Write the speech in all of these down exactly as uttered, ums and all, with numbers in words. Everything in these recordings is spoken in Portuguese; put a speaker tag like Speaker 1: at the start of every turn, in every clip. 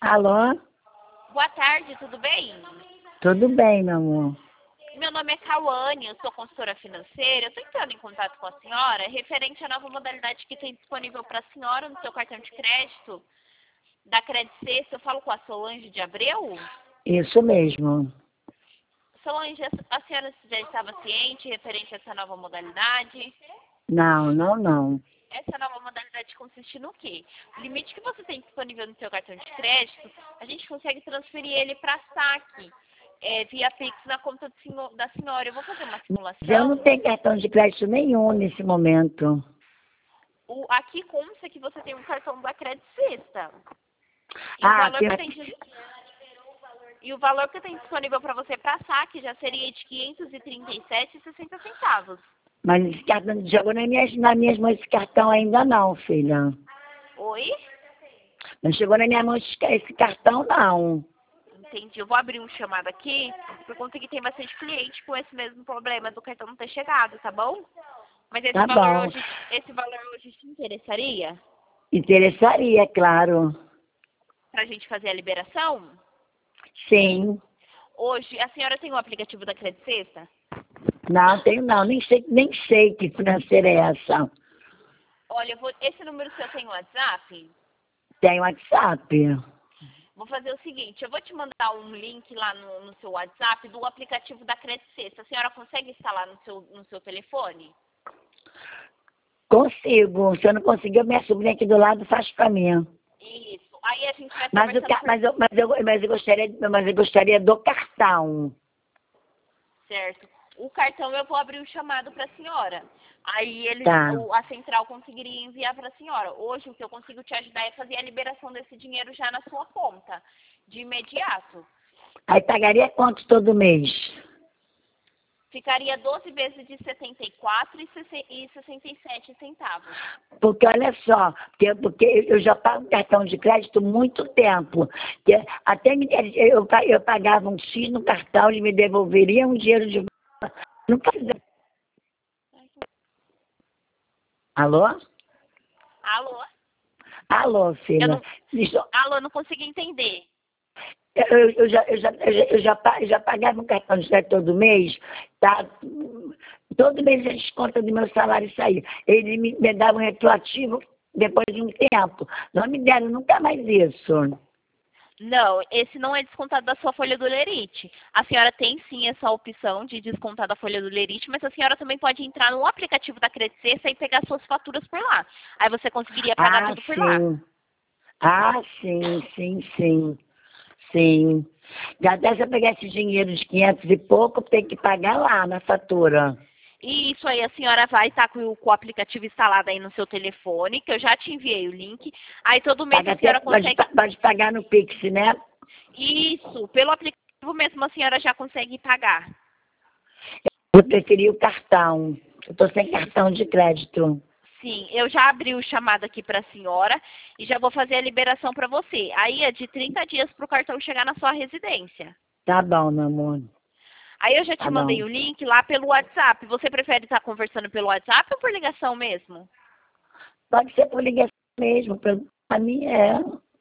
Speaker 1: Alô?
Speaker 2: Boa tarde, tudo bem?
Speaker 1: Tudo bem, meu amor.
Speaker 2: Meu nome é Cauane, eu sou consultora financeira. Eu estou entrando em contato com a senhora referente à nova modalidade que tem disponível para a senhora no seu cartão de crédito da Credit Sexta. Eu falo com a Solange de Abreu.
Speaker 1: Isso mesmo.
Speaker 2: Solange, a senhora já estava ciente referente a essa nova modalidade?
Speaker 1: Não, não, não.
Speaker 2: Essa nova modalidade consiste no quê? O limite que você tem disponível no seu cartão de crédito, a gente consegue transferir ele para saque, é, via Pix na conta do senhor, da senhora. Eu vou fazer uma simulação.
Speaker 1: Eu não tenho cartão de crédito nenhum nesse momento.
Speaker 2: O, aqui consta que você tem um cartão da Credit Sexta. E,
Speaker 1: Ah,
Speaker 2: o valor
Speaker 1: tem-
Speaker 2: que tem, e o valor que tem disponível para você para saque já seria de quinhentos e trinta e sete reais e sessenta centavos.
Speaker 1: Mas esse cartão não chegou nas minhas, nas minhas mãos esse cartão ainda não, filha.
Speaker 2: Oi?
Speaker 1: Não chegou nas minhas mãos esse cartão, não.
Speaker 2: Entendi. Eu vou abrir um chamado aqui, por conta que tem bastante cliente com esse mesmo problema do cartão não ter chegado, tá bom? Mas esse
Speaker 1: Tá
Speaker 2: valor
Speaker 1: bom.
Speaker 2: hoje, esse valor hoje te interessaria
Speaker 1: Interessaria, é claro.
Speaker 2: pra gente fazer a liberação?
Speaker 1: Sim.
Speaker 2: Hoje, a senhora tem o aplicativo da Credit Sexta?
Speaker 1: Não, tenho não. Nem sei, nem sei que financeira é essa.
Speaker 2: Olha, eu vou, esse número seu tem WhatsApp?
Speaker 1: Tem WhatsApp.
Speaker 2: Vou fazer o seguinte, eu vou te mandar um link lá no, no seu WhatsApp do aplicativo da Credit Sexta. A senhora consegue instalar no seu, no seu telefone?
Speaker 1: Consigo. Se eu não conseguir, minha sobrinha aqui do lado faz pra mim.
Speaker 2: Isso. Aí a gente vai
Speaker 1: Mas, o,
Speaker 2: conversando
Speaker 1: ca-
Speaker 2: por...
Speaker 1: mas, eu, mas, eu, mas, eu gostaria, mas eu gostaria do cartão.
Speaker 2: Certo. O cartão eu vou abrir o chamado para a senhora. Aí eles,
Speaker 1: Tá.
Speaker 2: o- a central conseguiria enviar para a senhora. Hoje o que eu consigo te ajudar é fazer a liberação desse dinheiro já na sua conta, de imediato.
Speaker 1: Aí pagaria quanto todo mês?
Speaker 2: Ficaria doze vezes de setenta e quatro reais e sessenta e sete centavos.
Speaker 1: Porque olha só, porque, porque eu já pago cartão de crédito há muito tempo. Que até me, eu, pa- eu pagava um X no cartão, ele me devolveria um dinheiro de volta. Nunca fizeram. Alô?
Speaker 2: Alô?
Speaker 1: Alô,
Speaker 2: Eu
Speaker 1: filha.
Speaker 2: não,
Speaker 1: Deixa eu-
Speaker 2: alô, não consegui entender.
Speaker 1: Eu, eu, já, eu, já, eu, já, eu já pa- já pagava um cartão de crédito todo mês, tá? Todo mês a desconta do meu salário saía. Ele me, me dava um retroativo depois de um tempo. Não me deram nunca mais isso.
Speaker 2: Não, esse não é descontado da sua folha do Lerite. A senhora tem sim essa opção de descontar da folha do Lerite, mas a senhora também pode entrar no aplicativo da Credit Sexta e pegar suas faturas por lá. Aí você conseguiria pagar
Speaker 1: Ah,
Speaker 2: tudo por lá.
Speaker 1: sim. Ah, sim, sim, sim. Sim. Já até se eu pegar esse dinheiro de quinhentos e pouco, tem que pagar lá na fatura.
Speaker 2: E isso aí a senhora vai estar com, o- com o aplicativo instalado aí no seu telefone, que eu já te enviei o link. Aí todo mês
Speaker 1: Paga
Speaker 2: a
Speaker 1: até,
Speaker 2: senhora
Speaker 1: pode,
Speaker 2: consegue...
Speaker 1: pa- pode pagar no Pix, né?
Speaker 2: Isso, pelo aplicativo mesmo a senhora já consegue pagar.
Speaker 1: Eu preferi o cartão. Eu estou sem cartão de crédito.
Speaker 2: Sim, eu já abri o chamado aqui para a senhora e já vou fazer a liberação para você. Aí é de trinta dias para o cartão chegar na sua residência.
Speaker 1: Tá bom, meu amor.
Speaker 2: Aí eu já te
Speaker 1: Tá
Speaker 2: mandei
Speaker 1: bom.
Speaker 2: o link lá pelo WhatsApp. Você prefere estar conversando pelo WhatsApp ou por ligação mesmo?
Speaker 1: Pode ser por ligação mesmo. Para mim é.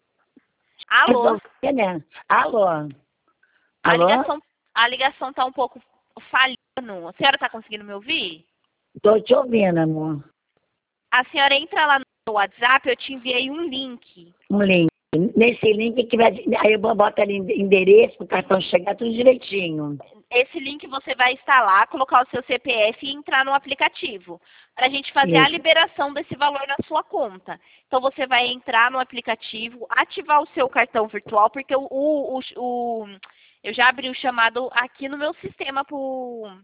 Speaker 2: Alô?
Speaker 1: Resolver, né? Alô?
Speaker 2: A
Speaker 1: Alô?
Speaker 2: ligação, a ligação tá um pouco falhando. A senhora está conseguindo me ouvir?
Speaker 1: Estou te ouvindo, amor.
Speaker 2: A senhora entra lá no WhatsApp, eu te enviei um link.
Speaker 1: Um link. Nesse link que vai. Aí eu boto ali endereço para o cartão chegar tudo direitinho.
Speaker 2: Esse link você vai instalar, colocar o seu C P F e entrar no aplicativo, para a gente fazer a
Speaker 1: Isso.
Speaker 2: liberação desse valor na sua conta. Então você vai entrar no aplicativo, ativar o seu cartão virtual, porque o, o, o, o- eu já abri o chamado aqui no meu sistema para o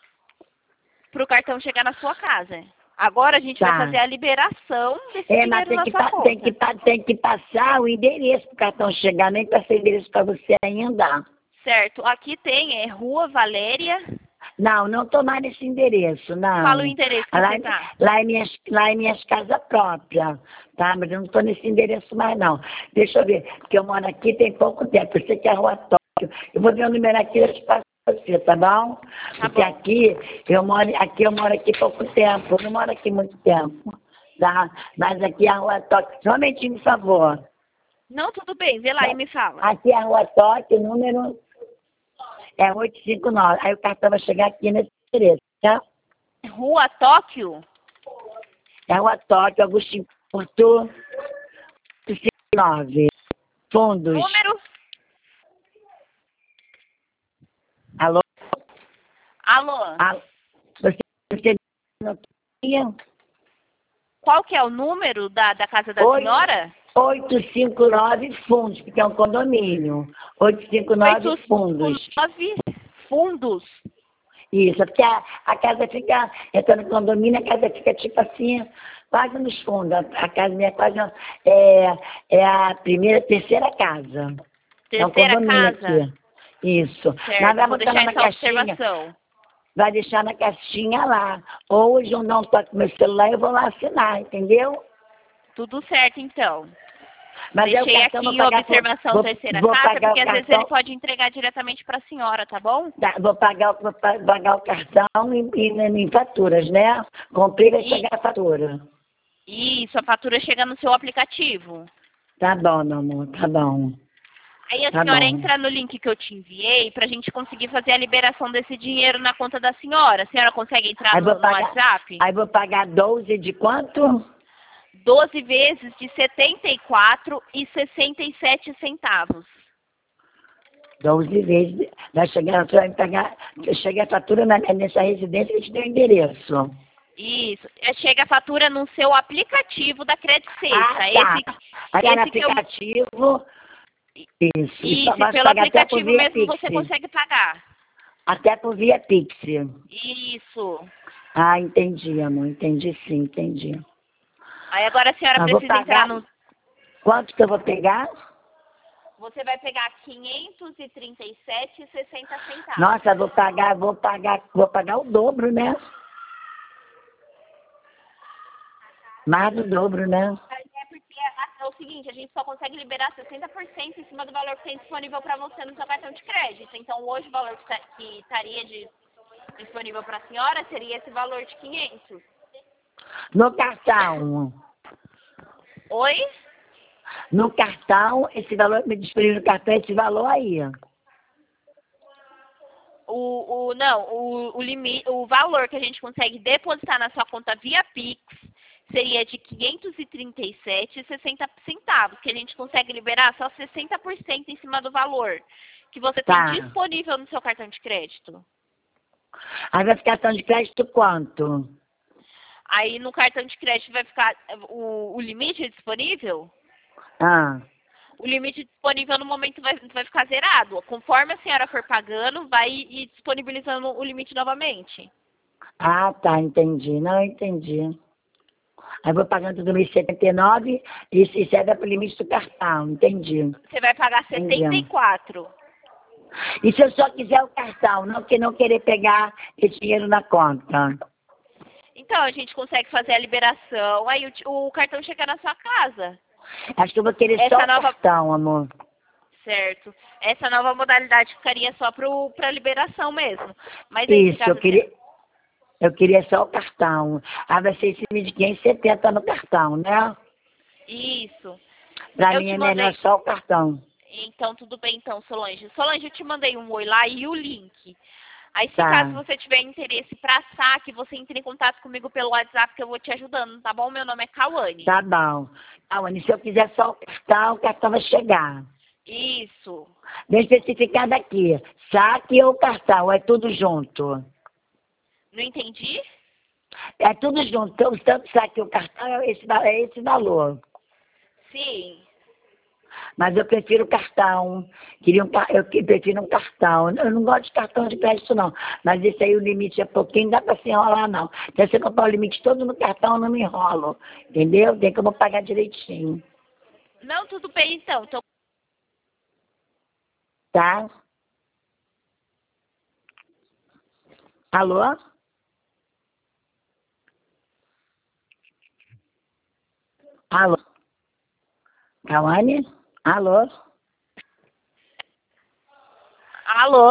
Speaker 2: cartão chegar na sua casa. Agora a gente
Speaker 1: Tá.
Speaker 2: vai fazer a liberação desse
Speaker 1: É, mas
Speaker 2: dinheiro
Speaker 1: tem
Speaker 2: na
Speaker 1: que,
Speaker 2: sua
Speaker 1: pa-
Speaker 2: conta.
Speaker 1: tem, que, pa- tem que passar o endereço para o cartão chegar, nem para ser endereço para você ainda.
Speaker 2: Certo, aqui tem, é Rua Valéria.
Speaker 1: Não, não estou mais nesse endereço, não.
Speaker 2: Fala o endereço que
Speaker 1: Lá,
Speaker 2: você
Speaker 1: em-
Speaker 2: tá.
Speaker 1: lá, em minhas, lá em minhas casas próprias, tá? Mas eu não estou nesse endereço mais, não. Deixa eu ver, porque eu moro aqui tem pouco tempo. Eu sei que é a Rua Tóquio. Eu vou ver o número aqui e eu te passo pra você, tá bom?
Speaker 2: Tá
Speaker 1: Porque
Speaker 2: bom.
Speaker 1: aqui eu moro, aqui eu moro aqui pouco tempo. Eu não moro aqui muito tempo, tá? Mas aqui é a Rua Tóquio. Só um momentinho, por favor.
Speaker 2: Não, tudo bem. Vê lá e me fala.
Speaker 1: Aqui é a Rua Toque, o número é oito cinco nove. Aí o cartão vai chegar aqui nesse endereço, tá?
Speaker 2: Rua Tóquio?
Speaker 1: É a Rua Toque, Agostinho Porto, oito cinco nove. Fundos.
Speaker 2: Número?
Speaker 1: Alô?
Speaker 2: Alô?
Speaker 1: Alô? Você, você não tinha?
Speaker 2: Qual que é o número da, da casa da
Speaker 1: Oi.
Speaker 2: senhora?
Speaker 1: oito cinco nove fundos, porque é um condomínio. oito cinco nove fundos.
Speaker 2: nove fundos.
Speaker 1: Isso, porque a, a casa fica, entrando no condomínio, a casa fica tipo assim, quase nos fundos. A, a casa minha é quase é, é a primeira, terceira casa. É um
Speaker 2: Terceira
Speaker 1: condomínio
Speaker 2: casa?
Speaker 1: aqui. Isso.
Speaker 2: Certo,
Speaker 1: Mas vai
Speaker 2: vou
Speaker 1: botar
Speaker 2: deixar
Speaker 1: na
Speaker 2: essa
Speaker 1: caixinha,
Speaker 2: observação.
Speaker 1: vai deixar na caixinha lá. Ou o João não toca meu celular, eu vou lá assinar, entendeu?
Speaker 2: Tudo certo, então.
Speaker 1: Mas aí o
Speaker 2: Deixei
Speaker 1: cartão
Speaker 2: aqui
Speaker 1: vou
Speaker 2: em
Speaker 1: pagar por-
Speaker 2: observação
Speaker 1: vou,
Speaker 2: terceira
Speaker 1: vou
Speaker 2: casa,
Speaker 1: pagar
Speaker 2: porque
Speaker 1: o
Speaker 2: às vezes
Speaker 1: cartão.
Speaker 2: ele pode entregar diretamente para a senhora, tá bom?
Speaker 1: Tá, vou pagar, vou pa- pagar o cartão em, em, em faturas, né? Comprei, vai
Speaker 2: E,
Speaker 1: chegar a fatura.
Speaker 2: e sua fatura chega no seu aplicativo.
Speaker 1: Tá bom, meu amor, tá bom.
Speaker 2: Aí a
Speaker 1: Tá
Speaker 2: senhora
Speaker 1: bom.
Speaker 2: entra no link que eu te enviei para a gente conseguir fazer a liberação desse dinheiro na conta da senhora. A senhora consegue entrar
Speaker 1: Aí
Speaker 2: no,
Speaker 1: vou
Speaker 2: no
Speaker 1: pagar,
Speaker 2: WhatsApp?
Speaker 1: aí vou pagar doze de quanto?
Speaker 2: doze vezes de setenta e quatro e sessenta e sete centavos.
Speaker 1: doze vezes. Vai chegar, você vai me pagar. Chega a fatura na, nessa residência, eu te dou o endereço.
Speaker 2: Isso. É, chega a fatura no seu aplicativo da Credit Sexta.
Speaker 1: Ah, tá.
Speaker 2: Esse,
Speaker 1: Aí é no
Speaker 2: esse que eu...
Speaker 1: aplicativo. Isso. E só
Speaker 2: Isso, e
Speaker 1: vai
Speaker 2: pelo
Speaker 1: pagar até por
Speaker 2: aplicativo
Speaker 1: via
Speaker 2: mesmo
Speaker 1: Pix.
Speaker 2: você consegue pagar.
Speaker 1: Até por via Pix.
Speaker 2: Isso.
Speaker 1: Ah, entendi, amor. Entendi sim, entendi.
Speaker 2: Aí agora a senhora
Speaker 1: Mas vou
Speaker 2: precisa entrar
Speaker 1: pagar.
Speaker 2: no...
Speaker 1: Quanto que eu vou pegar?
Speaker 2: Você vai pegar quinhentos e trinta e sete e sessenta centavos.
Speaker 1: Nossa, vou pagar, vou pagar, vou pagar o dobro, né? Mais do dobro, né?
Speaker 2: É porque é, é o seguinte, a gente só consegue liberar sessenta por cento em cima do valor que tem disponível para você no seu cartão de crédito. Então hoje o valor que, tá, que estaria de, disponível para a senhora seria esse valor de quinhentos.
Speaker 1: No cartão.
Speaker 2: Oi?
Speaker 1: No cartão, esse valor, me disponível no cartão, esse valor aí.
Speaker 2: O, o, não, o, o, limite, o valor que a gente consegue depositar na sua conta via Pix seria de quinhentos e trinta e sete e sessenta centavos, que a gente consegue liberar só sessenta por cento em cima do valor que você
Speaker 1: Tá.
Speaker 2: tem disponível no seu cartão de crédito.
Speaker 1: Aí vai ficar cartão de crédito quanto?
Speaker 2: Aí no cartão de crédito vai ficar o, o limite disponível?
Speaker 1: Ah,
Speaker 2: O limite disponível no momento vai, vai ficar zerado. Conforme a senhora for pagando, vai ir disponibilizando o limite novamente.
Speaker 1: ah, tá, entendi. Não, entendi. Aí vou pagando tudo mês setenta e nove e isso serve para o limite do cartão, entendi.
Speaker 2: Você vai pagar setenta e quatro.
Speaker 1: E se eu só quiser o cartão, não que não querer pegar esse dinheiro na conta?
Speaker 2: Então, a gente consegue fazer a liberação, aí o, o cartão chega na sua casa.
Speaker 1: Acho que eu vou querer
Speaker 2: Essa
Speaker 1: só o
Speaker 2: nova...
Speaker 1: cartão, amor.
Speaker 2: Certo. Essa nova modalidade ficaria só para liberação mesmo. Mas aí,
Speaker 1: Isso, eu queria, eu queria só o cartão. Ah, vai ser esse de quinhentos e setenta no cartão, né?
Speaker 2: Isso.
Speaker 1: Pra
Speaker 2: Eu
Speaker 1: mim
Speaker 2: te
Speaker 1: é
Speaker 2: mandei...
Speaker 1: melhor só o cartão.
Speaker 2: Então, tudo bem, então, Solange. Solange, eu te mandei um oi lá e o link. Aí, se
Speaker 1: Tá.
Speaker 2: caso você tiver interesse para saque, você entre em contato comigo pelo WhatsApp que eu vou te ajudando, tá bom? Meu nome é Cauane.
Speaker 1: Tá bom. Cauane, se eu quiser só o cartão, o cartão vai chegar.
Speaker 2: Isso.
Speaker 1: Deixa eu especificar daqui. Saque ou cartão, é tudo junto.
Speaker 2: Não entendi?
Speaker 1: É tudo junto. Então, tanto saque ou cartão é esse, é esse valor.
Speaker 2: Sim.
Speaker 1: Mas eu prefiro o cartão. Queria um, eu prefiro um cartão. Eu não gosto de cartão de crédito, não. Mas esse aí o limite é pouquinho, não dá para se enrolar, não. Se você comprar o limite todo no cartão, eu não me enrolo. Entendeu? Tem como pagar direitinho.
Speaker 2: Não, tudo bem, então. Então,
Speaker 1: Tá? Alô? Alô? Cauane? Alô?
Speaker 2: alô?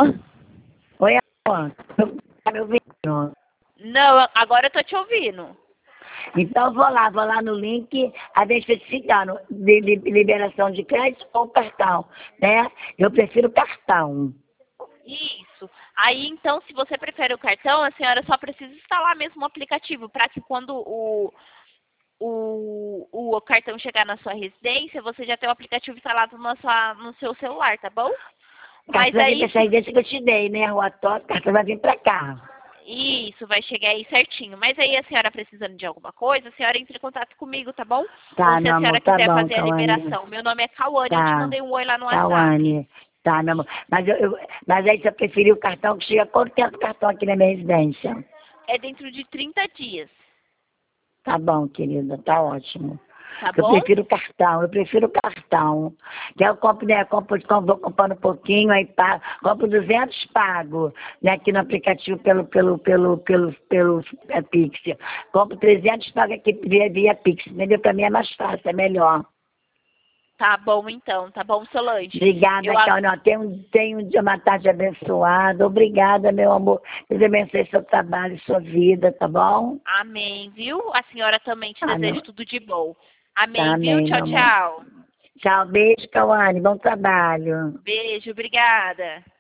Speaker 1: Oi, amor. Tá me ouvindo?
Speaker 2: Não, agora eu tô te ouvindo.
Speaker 1: Então, vou lá, vou lá no link, a ver especificando de li- liberação de crédito ou cartão, né? Eu prefiro cartão.
Speaker 2: Isso. Aí, então, se você prefere o cartão, a senhora só precisa instalar mesmo o aplicativo para que quando o, o, o cartão chegar na sua residência, você já tem o aplicativo instalado na sua, no seu celular, tá bom?
Speaker 1: Cartão
Speaker 2: Mas
Speaker 1: vai vir
Speaker 2: aí,
Speaker 1: pra essa
Speaker 2: se
Speaker 1: residência que eu te dei, né? Rua Top, cartão vai vir pra cá.
Speaker 2: Isso, vai chegar aí certinho. Mas aí a senhora precisando de alguma coisa, a senhora entra em contato comigo, tá bom?
Speaker 1: Tá,
Speaker 2: Ou se
Speaker 1: meu
Speaker 2: a
Speaker 1: amor,
Speaker 2: senhora
Speaker 1: tá
Speaker 2: quiser
Speaker 1: bom,
Speaker 2: fazer a
Speaker 1: Cauane.
Speaker 2: liberação. Meu nome é Cauane, eu te
Speaker 1: Tá,
Speaker 2: mandei um oi lá no WhatsApp.
Speaker 1: Cauane. Tá, meu amor. Mas, eu, eu- mas aí você preferiu o cartão que chega quanto tempo o cartão aqui na minha residência?
Speaker 2: É dentro de trinta dias,
Speaker 1: Tá bom, querida, tá ótimo.
Speaker 2: tá
Speaker 1: Eu
Speaker 2: bom?
Speaker 1: prefiro cartão, eu prefiro cartão. Que aí eu compro, né, compro, compro, vou comprando um pouquinho, aí pago, compro duzentos, pago, né, aqui no aplicativo pelo, pelo, pelo, pelo, pelo é, Pix. Compro trezentos, pago aqui via, via Pix, entendeu? Pra mim é mais fácil, é melhor.
Speaker 2: Tá bom então, tá bom, Solange?
Speaker 1: Obrigada,
Speaker 2: Eu, a-
Speaker 1: Cauane. Tenha um, tenha um dia, uma tarde abençoada. Obrigada, meu amor. Deus abençoe seu trabalho, sua vida, tá bom?
Speaker 2: amém, viu? A senhora também te
Speaker 1: Ah,
Speaker 2: desejo
Speaker 1: não.
Speaker 2: tudo de bom.
Speaker 1: Tá,
Speaker 2: Amém, viu?
Speaker 1: amém,
Speaker 2: Tchau,
Speaker 1: meu amor.
Speaker 2: tchau.
Speaker 1: Tchau, beijo, Cauane. Bom trabalho.
Speaker 2: Beijo, obrigada.